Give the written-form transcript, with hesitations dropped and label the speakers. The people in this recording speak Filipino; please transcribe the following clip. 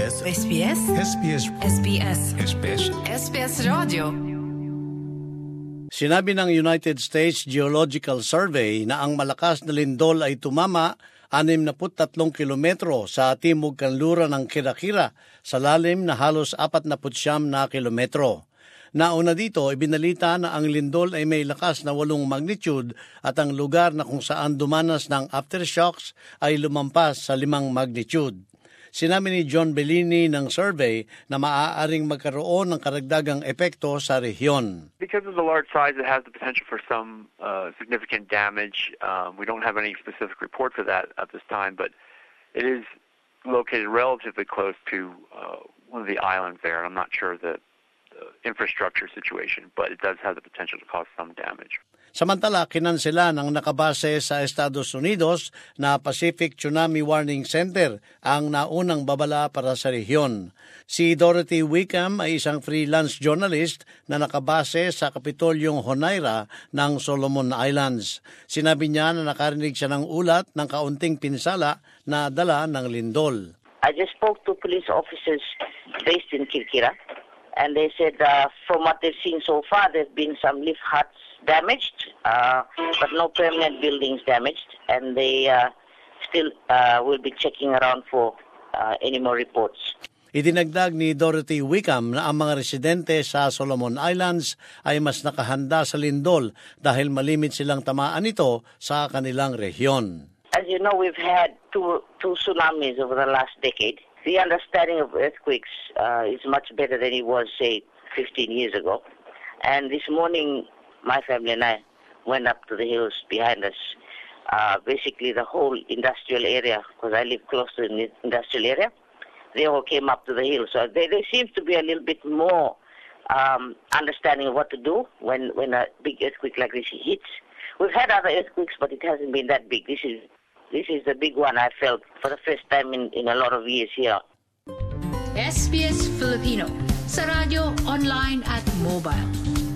Speaker 1: SBS
Speaker 2: SBS
Speaker 1: SBS
Speaker 2: SBS
Speaker 1: SBS
Speaker 2: SBS Radio.
Speaker 3: Sinabi ng United States Geological Survey na ang malakas na lindol ay tumama 63 kilometro sa timog kanluran ng Kirakira sa lalim na halos 49 na kilometro. Nauna dito, ibinalita na ang lindol ay may lakas na 8 magnitude at ang lugar na kung saan dumanas ng aftershocks ay lumampas sa 5 magnitude. Sinabi ni John Bellini ng survey na maaaring magkaroon ng karagdagang epekto sa rehiyon.
Speaker 4: Because of the large size, it has the potential for some significant damage. We don't have any specific report for that at this time, but it is located relatively close to one of the islands there. I'm not sure the infrastructure situation, but it does have the potential to cause some damage.
Speaker 3: Samantala, kinansela ng nakabase sa Estados Unidos na Pacific Tsunami Warning Center ang naunang babala para sa rehiyon. Si Dorothy Wickham ay isang freelance journalist na nakabase sa Kapitolyong Honaira ng Solomon Islands. Sinabi niya na nakarinig siya ng ulat ng kaunting pinsala na dala ng lindol.
Speaker 5: I just spoke to police officers based in Kirkira, and they said from what they've seen so far, there have been some lift huts damaged, but no permanent buildings damaged, and they still will be checking around for any more reports.
Speaker 3: Idinagdag ni Dorothy Wickham na ang mga residente sa Solomon Islands ay mas nakahanda sa lindol dahil malimit silang tamaan nito sa kanilang rehiyon.
Speaker 5: As you know, we've had two tsunamis over the last decade. The understanding of earthquakes is much better than it was, say, 15 years ago. And this morning, my family and I went up to the hills behind us. Basically, the whole industrial area, because I live close to the industrial area, they all came up to the hill. So there seems to be a little bit more understanding of what to do when a big earthquake like this hits. We've had other earthquakes, but it hasn't been that big. This is the big one I felt for the first time in a lot of years here.
Speaker 2: SBS Filipino sa radyo, online at mobile.